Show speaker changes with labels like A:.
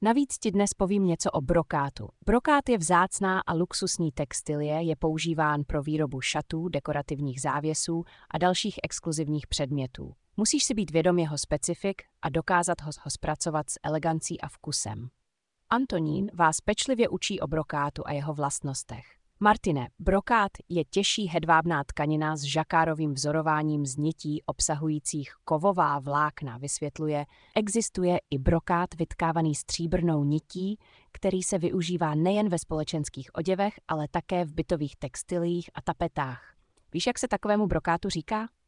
A: Navíc ti dnes povím něco o brokátu. Brokát je vzácná a luxusní textilie, je používán pro výrobu šatů, dekorativních závěsů a dalších exkluzivních předmětů. Musíš si být vědom jeho specifik a dokázat ho zpracovat s elegancí a vkusem. Antonín vás pečlivě učí o brokátu a jeho vlastnostech. Martine, brokát je těžší hedvábná tkanina s žakárovým vzorováním z nití obsahujících kovová vlákna, vysvětluje. Existuje i brokát vytkávaný stříbrnou nití, který se využívá nejen ve společenských oděvech, ale také v bytových textiliích a tapetách. Víš, jak se takovému brokátu říká?